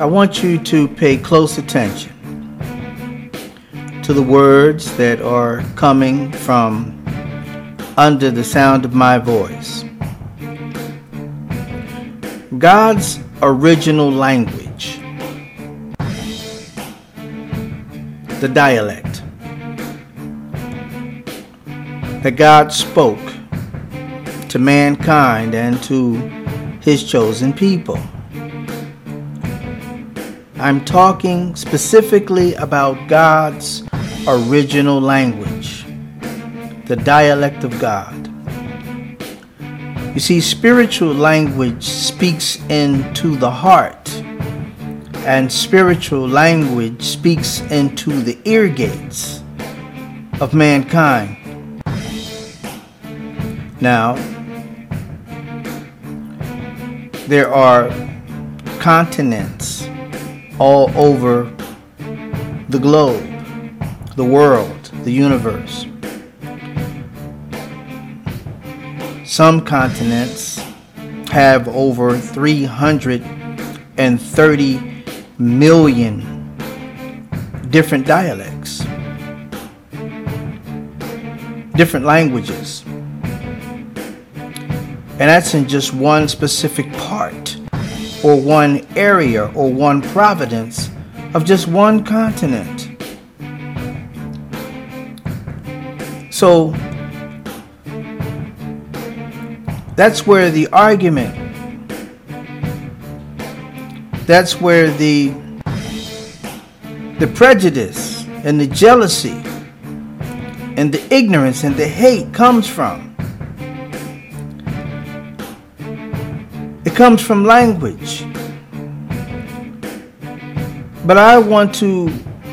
I want you to pay close attention to the words that are coming from under the sound of my voice. God's original language, the dialect that God spoke to mankind and to his chosen people. I'm talking specifically about God's original language, the dialect of God. You see, spiritual language speaks into the heart, and spiritual language speaks into the ear gates of mankind. Now, there are continents all over the globe, the world, the universe. Some continents have over 330 million different dialects, different languages. And that's in just one specific part, or one area, or one province of just one continent. So that's where the argument, that's where the prejudice and the jealousy and the ignorance and the hate comes from. It comes from language. But I want to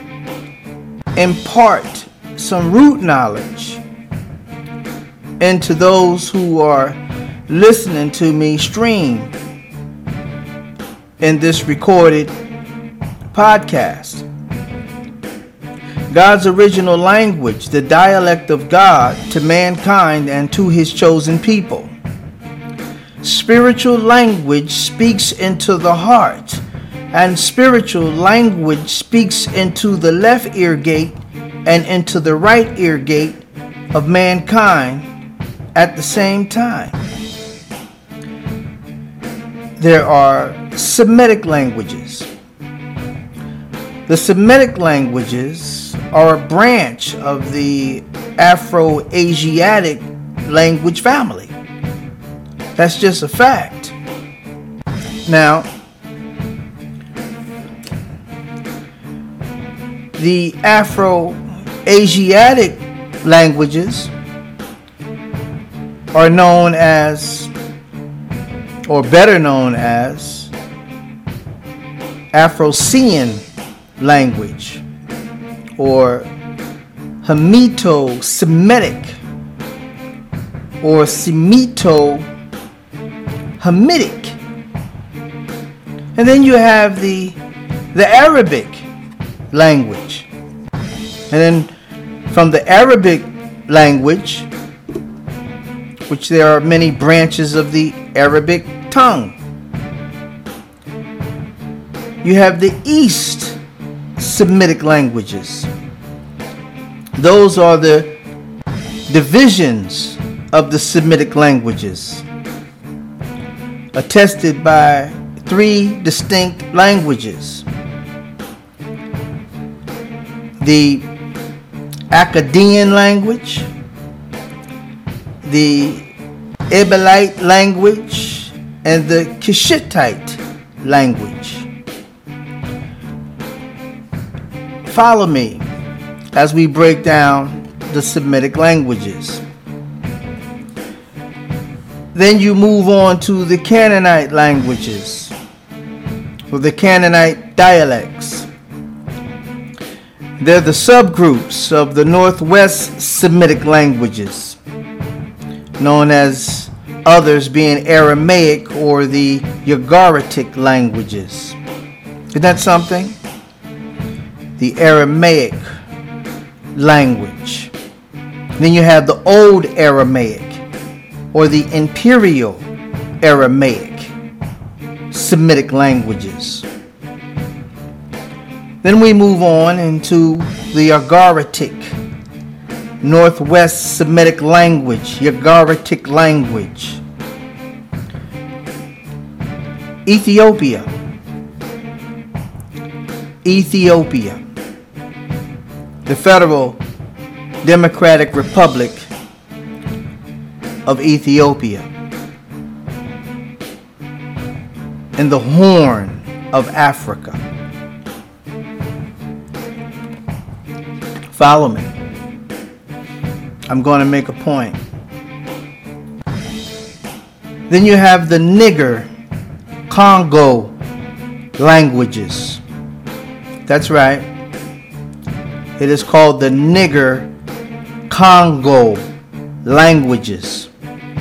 impart some root knowledge into those who are listening to me stream in this recorded podcast. God's original language, the dialect of God to mankind and to his chosen people. Spiritual language speaks into the heart, and spiritual language speaks into the left ear gate and into the right ear gate of mankind at the same time. There are Semitic languages. The Semitic languages are a branch of the Afro-Asiatic language family. That's just a fact. Now, the Afro-Asiatic languages are known as, or better known as, Afro-Sian language, or Hamito-Semitic, or Semito-Hamitic. And then you have the Arabic language. And then from the Arabic language, which there are many branches of the Arabic tongue, you have the East Semitic languages. Those are the divisions of the Semitic languages, attested by 3 distinct languages: the Akkadian language, the Ebelite language, and the Cushitic language. Follow me as we break down the Semitic languages. Then you move on to the Canaanite languages, or the Canaanite dialects. They're the subgroups of the Northwest Semitic languages, known as others being Aramaic or the Ugaritic languages. Isn't that something? The Aramaic language. Then you have the Old Aramaic, or the Imperial Aramaic Semitic languages. Then we move on into the Ugaritic, Northwest Semitic language, Ugaritic language. Ethiopia, the Federal Democratic Republic of Ethiopia, in the Horn of Africa. Follow me. I'm going to make a point. Then you have the Niger Congo languages. That's right. It is called the Niger Congo languages.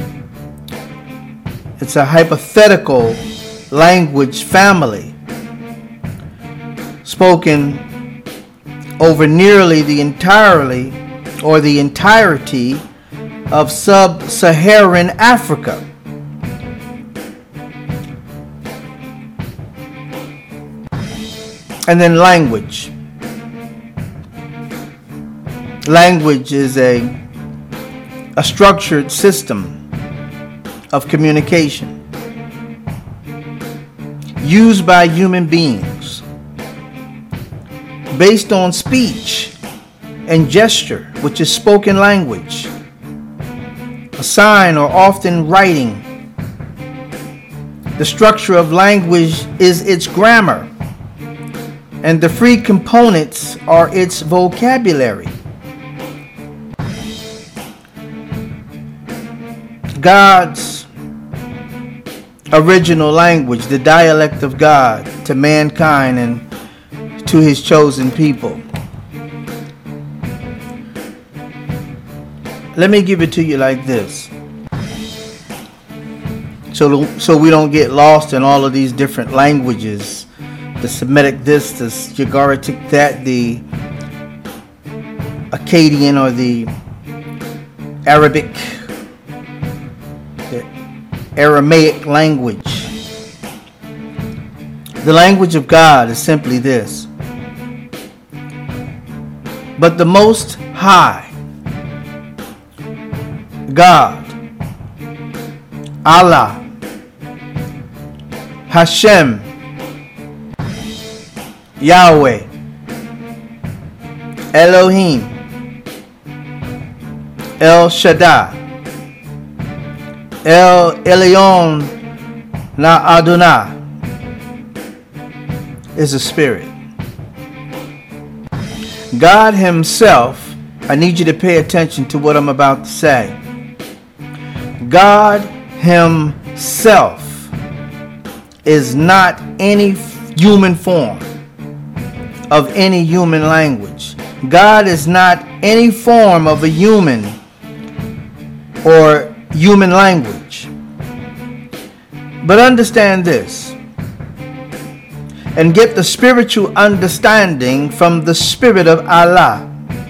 It's a hypothetical language family spoken over nearly the entirety of sub-Saharan Africa. And then language. Language is a structured system of communication used by human beings based on speech and gesture, which is spoken language, a sign, or often writing. The structure of language is its grammar, and the free components are its vocabulary. God's original language, the dialect of God to mankind and to his chosen people. Let me give it to you like this, so we don't get lost in all of these different languages. The Semitic this, the Ugaritic that, the Akkadian or the Arabic, the Aramaic language. The language of God is simply this: but the Most High, God, Allah, Hashem, Yahweh, Elohim, El Shaddai, El Elyon Na Adonai, is a spirit. God himself, I need you to pay attention to what I'm about to say. God himself is not any human form of any human language. God is not any form of a human or human language. But understand this, and get the spiritual understanding from the Spirit of Allah.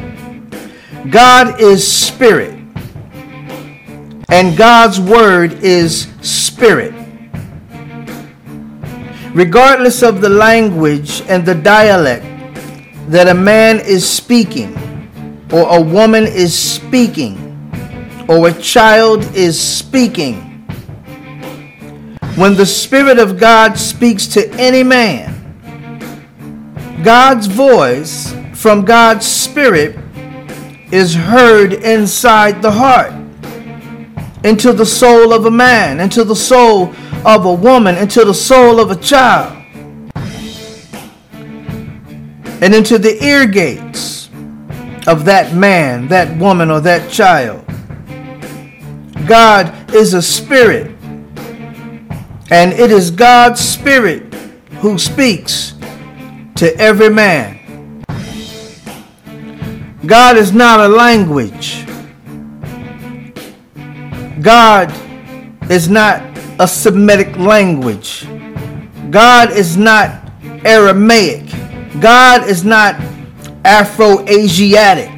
God is spirit, and God's word is spirit. Regardless of the language and the dialect that a man is speaking, or a woman is speaking, or a child is speaking, when the Spirit of God speaks to any man, God's voice from God's Spirit is heard inside the heart, into the soul of a man, into the soul of a woman, into the soul of a child, and into the ear gates of that man, that woman, or that child. God is a spirit, and it is God's Spirit who speaks to every man. God is not a language. God is not a Semitic language. God is not Aramaic. God is not Afro-Asiatic.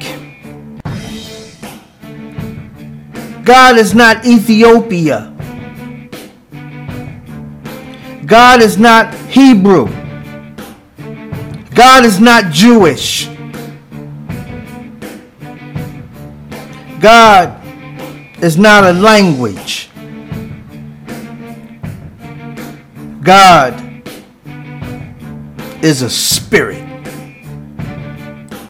God is not Ethiopia. God is not Hebrew. God is not Jewish. God is not a language. God is a spirit.